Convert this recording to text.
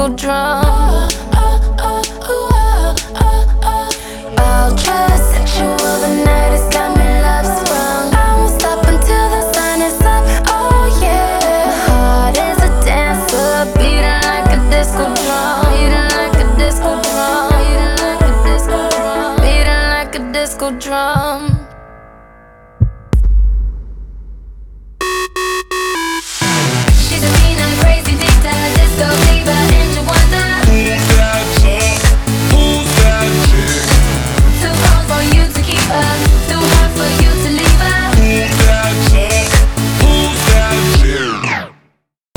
disco drum. I'll try to set you all the night, it's got me love sprung. I won't stop until the sun is up, oh yeah. My heart is a dancer, beating like a disco drum. Beating like a disco drum. Beating like a disco drum. Beating like a disco drum.